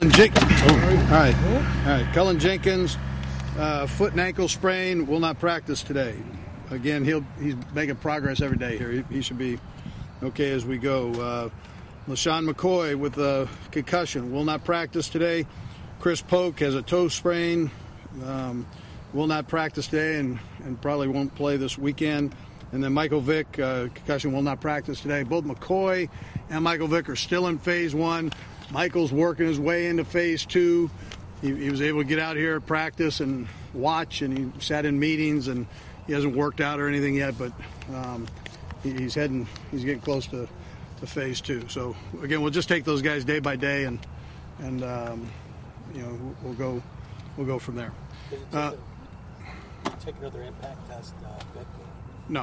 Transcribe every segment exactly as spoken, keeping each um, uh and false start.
Cullen Jenkins. Oh. All right. All right. Cullen Jenkins, uh, foot and ankle sprain, will not practice today. Again, he'll he's making progress every day here. He, he should be okay as we go. Uh, LaShawn McCoy with a concussion will not practice today. Chris Polk has a toe sprain, um, will not practice today and, and probably won't play this weekend. And then Michael Vick, uh, concussion, will not practice today. Both McCoy and Michael Vick are still in phase one. Michael's working his way into phase two. He, he was able to get out here at practice and watch, and he sat in meetings, and he hasn't worked out or anything yet, but um, he, he's heading, he's getting close to, to phase two. So again, we'll just take those guys day by day, and and um, you know we'll, we'll go we'll go from there. Did it take, uh, a, take another impact test, uh, Vic? No.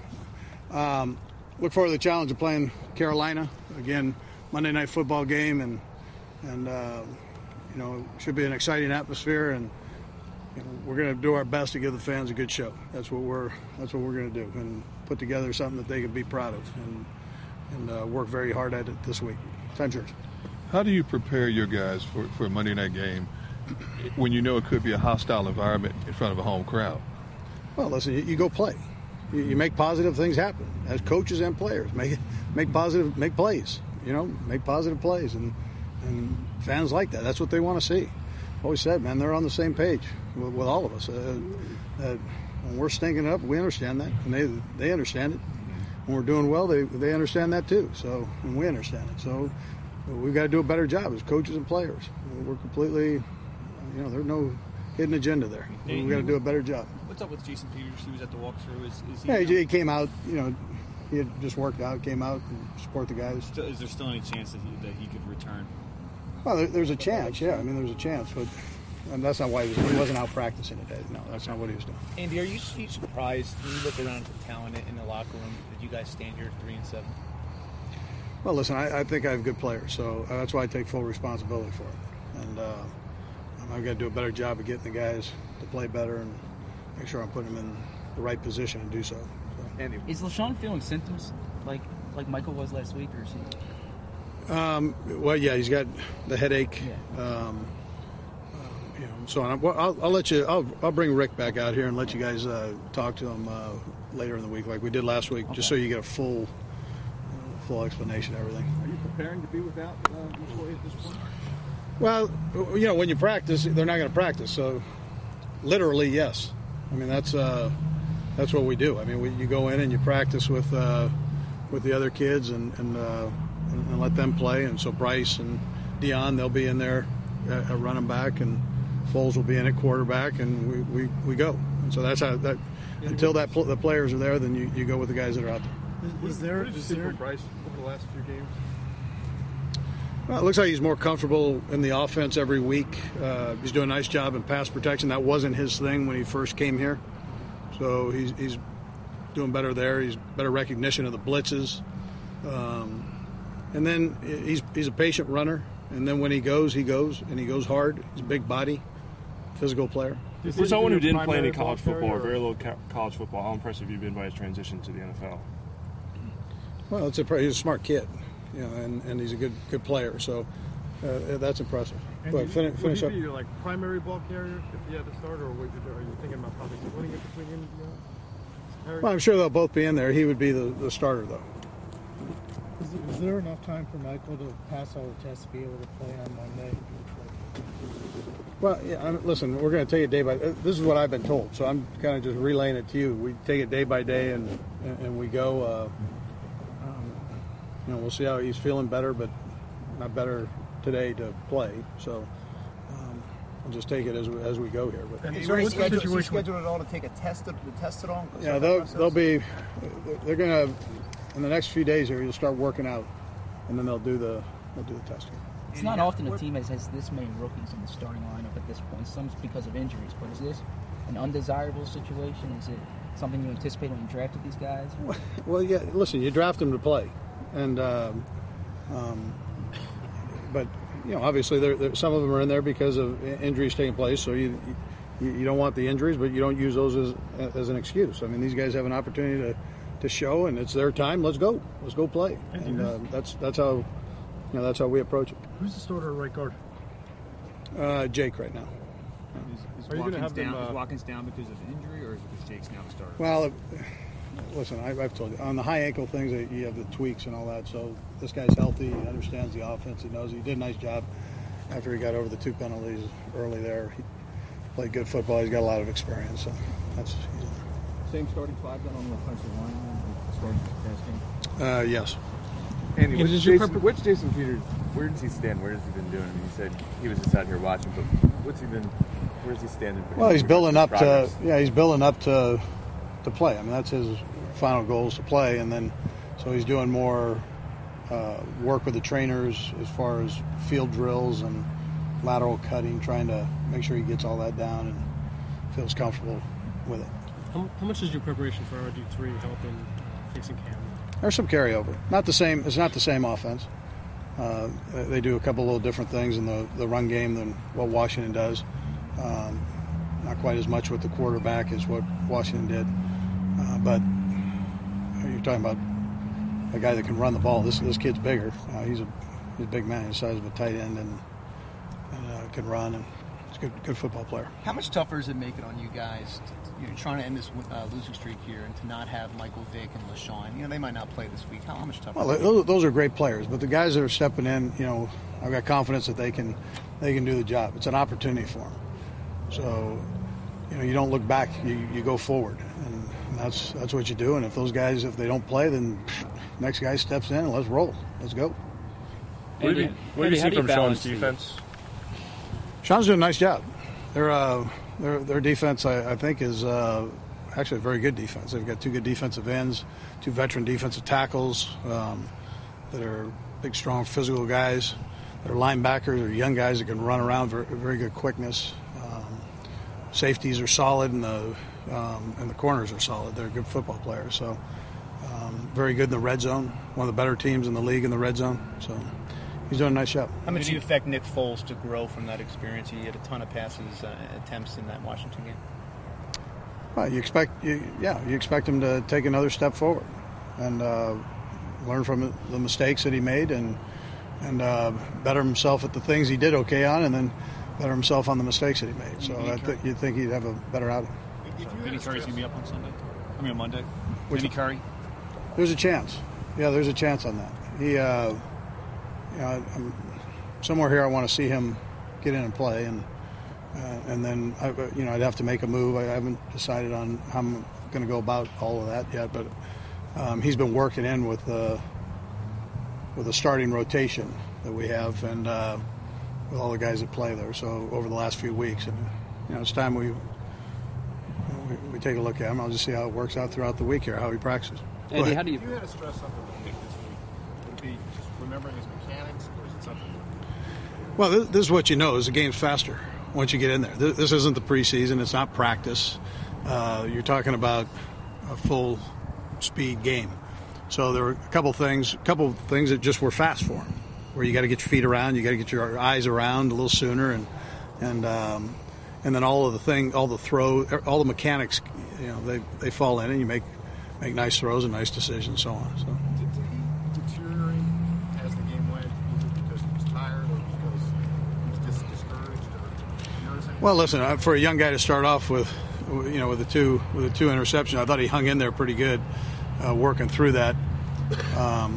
Um, look forward to the challenge of playing Carolina again, Monday Night Football game, and and uh, you know should be an exciting atmosphere, and you know, we're going to do our best to give the fans a good show. That's what we're that's what we're going to do, and put together something that they can be proud of, and and uh, work very hard at it this week. Time's yours. How do you prepare your guys for, for a Monday night game when you know it could be a hostile environment in front of a home crowd? Well, listen, you, you go play. You, you make positive things happen as coaches and players. Make make positive, make plays. You know, make positive plays, and and fans like that. That's what they want to see. Always said, man, they're on the same page with, with all of us. Uh, uh, when we're stinking up, we understand that, and they they understand it. When we're doing well, they they understand that too. So, and we understand it. So, we've got to do a better job as coaches and players. We're completely, you know, there's no hidden agenda there. We've got to do a better job. What's up with Jason Peters? He was at the walkthrough. Is, is he? Yeah, he, he came out. You know, he had just worked out, came out and support the guys. Still, is there still any chance that he that he could return? Well, there, there's a chance. Yeah, I mean, there's a chance, but and that's not why he, was, he wasn't out practicing today. No, that's not what he was doing. Andy, are you, are you surprised when you look around at the talent in the locker room that you guys stand here three and seven? Well, listen, I, I think I have good players, so that's why I take full responsibility for it. And uh, I've got to do a better job of getting the guys to play better and make sure I'm putting them in the right position and do so. so. Andy, is LaShawn feeling symptoms like like Michael was last week, or is he? Um, well, yeah, he's got the headache. Yeah. Um, uh, you know, so on. Well, I'll, I'll let you. I'll, I'll bring Rick back out here and let you guys uh, talk to him uh, later in the week, like we did last week, okay. Just so you get a full, uh, full explanation of everything. Are you preparing to be without uh, McCoy at this point? Well, you know, when you practice, they're not going to practice. So, literally, yes. I mean, that's uh, that's what we do. I mean, we, you go in and you practice with uh, with the other kids and and. Uh, and let them play. And so Bryce and Dion, they'll be in there uh, running back, and Foles will be in at quarterback, and we, we, we go. And so that's how that until that pl- the players are there, then you, you go with the guys that are out there. Was there is there Bryce over the last few games? Well, it looks like he's more comfortable in the offense every week. Uh, he's doing a nice job in pass protection. That wasn't his thing when he first came here, so he's he's doing better there. He's better recognition of the blitzes. Um, And then he's he's a patient runner. And then when he goes, he goes, and he goes hard. He's a big body, physical player. For someone who didn't play any college football or very little college football, how impressive have you been by his transition to the N F L? Well, it's a, he's a smart kid, you know, and, and he's a good good player. So uh, that's impressive. And but you, fin- finish would he up. be your, like, primary ball carrier if he had to start, or would you, are you thinking about probably splitting it between him and uh, Well, I'm sure they'll both be in there. He would be the, the starter, though. Is there enough time for Michael to pass all the tests to be able to play on Monday? Well, yeah, I'm, listen, we're going to take it day by day. This is what I've been told, so I'm kind of just relaying it to you. We take it day by day, and and we go. Uh, um, you know, we'll see how he's feeling better, but not better today to play. So um, we'll just take it as we, as we go here. But is there any schedule, is scheduled at all to take a test to test it on? Yeah, they'll they'll be. They're going to. In the next few days here, you'll start working out, and then they'll do the they'll do the testing. It's not often a team has, has this many rookies in the starting lineup at this point. Some because of injuries, but is this an undesirable situation? Is it something you anticipate when you drafted these guys? Well, yeah. Listen, you draft them to play, and um, um, but you know, obviously, they're, they're, some of them are in there because of injuries taking place. So you you, you don't want the injuries, but you don't use those as as an excuse. I mean, these guys have an opportunity to. to show, and it's their time. Let's go. Let's go play. And uh, that's that's how you know that's how we approach it. Who's the starter at right guard? Uh, Jake right now. Is, is, Are you gonna Watkins have them, down, uh, is Watkins down because of injury, or is it because Jake's now the starter? Well, uh, listen, I, I've told you on the high ankle things, uh, you have the tweaks and all that. So this guy's healthy. He understands the offense. He knows he did a nice job after he got over the two penalties early there. He played good football. He's got a lot of experience. So that's he's Same starting five then on the offensive line and starting testing. uh, yes. Andy, What which is your Jason, prep- which Jason Peters, where does he stand? Where has he been doing? I mean, you said he was just out here watching, but what's he been, where's he standing? Well, he's building up to Progress? yeah, he's building up to to play. I mean, that's his final goal is to play, and then so he's doing more uh, work with the trainers as far as field drills and lateral cutting, trying to make sure he gets all that down and feels comfortable with it. How, how much is your preparation for R D three helping uh, facing Cam? There's some carryover. Not the same. It's not the same offense. Uh, they do a couple little different things in the, the run game than what Washington does. Um, not quite as much with the quarterback as what Washington did. Uh, but you're talking about a guy that can run the ball. This this kid's bigger. Uh, he's a he's a big man. He's the size of a tight end and, and uh, can run, and he's a good good football player. How much tougher is it make it on you guys, to, you know, trying to end this uh, losing streak here, and to not have Michael Vick and LaShawn? You know, they might not play this week. How, how much tougher? Well, those, those are great players, but the guys that are stepping in, you know, I've got confidence that they can they can do the job. It's an opportunity for them. So, you know, you don't look back. You, you go forward, and that's that's what you do. And if those guys, if they don't play, then next guy steps in and let's roll. Let's go. What do you, what do you see from Sean's defense? Sean's doing a nice job. Their uh, their their defense, I, I think, is uh, actually a very good defense. They've got two good defensive ends, two veteran defensive tackles um, that are big, strong, physical guys. Their linebackers are young guys that can run around, very, very good quickness. Um, safeties are solid, and the um, and the corners are solid. They're good football players. So um, very good in the red zone. One of the better teams in the league in the red zone. So he's doing a nice job. How much do you expect Nick Foles to grow from that experience? He had a ton of passes uh, attempts in that Washington game. Well, you expect, you, yeah, you expect him to take another step forward and uh, learn from the mistakes that he made, and and uh, better himself at the things he did okay on, and then better himself on the mistakes that he made. So I think you'd think he'd have a better outing. Vinny Curry's gonna be up on Sunday. I mean on Monday. Which- Vinny Curry. There's a chance. Yeah, there's a chance on that. He, uh, you know, I'm, somewhere here I want to see him get in and play, and uh, and then I, you know I'd have to make a move. I haven't decided on how I'm going to go about all of that yet, but um, he's been working in with the with the starting rotation that we have, and uh, with all the guys that play there. So over the last few weeks, and you know it's time we. We, we take a look at him. I'll just see how it works out throughout the week here, how he practices. Go Andy, ahead. how do you? If you had to stress something with Nick this week, would it be just remembering his mechanics, or is it something? Well, this, this is what you know: is the game's faster once you get in there. This, this isn't the preseason; it's not practice. Uh, you're talking about a full speed game. So there were a couple things, a couple things that just were fast for him, where you got to get your feet around, you got to get your eyes around a little sooner, and and um, and then all of the thing, all the throw, all the mechanics, you know, they, they fall in, and you make make nice throws and nice decisions, so on. So. Did, did he deteriorate as the game went, either because he was tired or because he was just discouraged? Or you notice anything? Well, listen, uh, for a young guy to start off with, you know, with the two with the two interceptions, I thought he hung in there pretty good, uh, working through that. Um,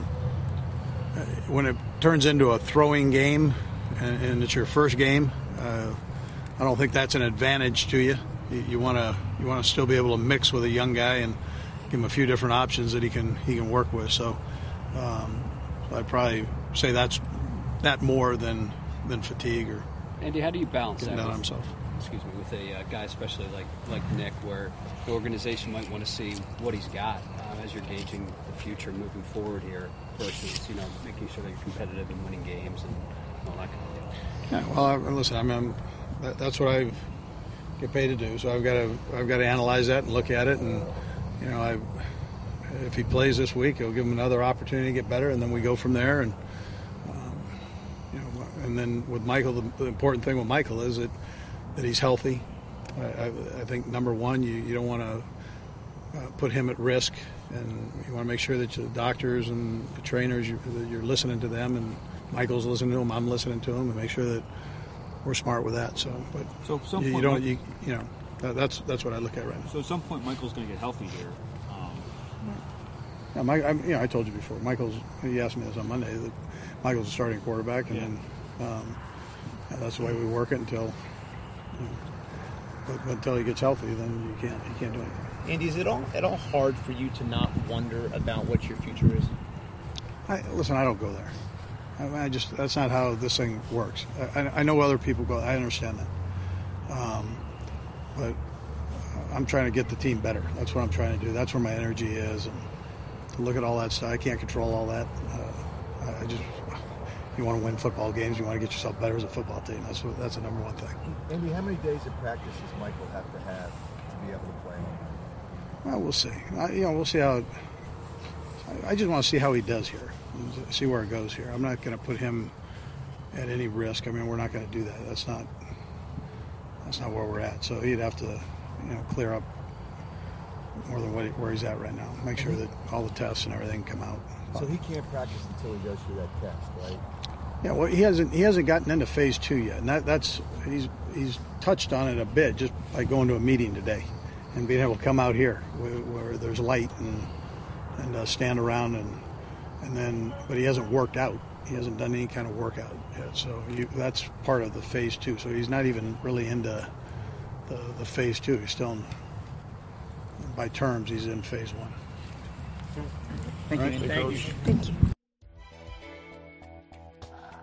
when it turns into a throwing game, and, and it's your first game, uh, I don't think that's an advantage to you. You want to you want to still be able to mix with a young guy and give him a few different options that he can he can work with. So um, I'd probably say that's that more than than fatigue or Andy, how do you balance getting that down on with, himself. excuse me, with a uh, guy especially like like Nick, where the organization might want to see what he's got uh, as you're gauging the future moving forward here, versus you know making sure that you're competitive and winning games and all that kind of thing. Yeah, well, I, listen, I mean, that, that's what I get paid to do. So I've got to I've got to analyze that and look at it, and you know, I if he plays this week, it'll give him another opportunity to get better, and then we go from there. And um, you know, and then with Michael, the, the important thing with Michael is that that he's healthy. I, I, I think number one, you, you don't want to uh, put him at risk, and you want to make sure that the doctors and the trainers, you, that you're listening to them, and Michael's listening to him, I'm listening to him, and make sure that we're smart with that. So, but so at some you, you point, don't, Mike, you, you know, that, that's that's what I look at right now. So at some point, Michael's going to get healthy here. Um, yeah, Mike, I, you know, I told you before. Michael's. He asked me this on Monday that Michael's a starting quarterback, and yeah. then um, yeah, that's the way we work it until. You know, but, but until he gets healthy, then you can't you can't do anything. Andy, is it all at all hard for you to not wonder about what your future is? I, listen, I don't go there. I, I just that's not how this thing works. I, I know other people go. I understand that, um, but I'm trying to get the team better. That's what I'm trying to do. That's where my energy is. And to look at all that stuff, I can't control all that. Uh, I, I just you want to win football games. You want to get yourself better as a football team. That's what, that's the number one thing. Andy, how many days of practice does Michael have to have to be able to play? Well, we'll see. I, you know, we'll see how. I, I just want to see how he does here. See where it goes here. I'm not going to put him at any risk. I mean, we're not going to do that. That's not. That's not where we're at. So he'd have to, you know, clear up more than what he, where he's at right now. Make sure that all the tests and everything come out. So he can't practice until he goes through that test, right? Yeah. Well, he hasn't. He hasn't gotten into phase two yet, and that, that's he's he's touched on it a bit just by going to a meeting today, and being able to come out here where, where there's light and and uh, stand around and and then. But he hasn't worked out. He hasn't done any kind of workout yet. So you, that's part of the phase two. So he's not even really into the, the phase two. He's still, in, by terms, he's in phase one. Thank you. Right? Thank you. Thank you.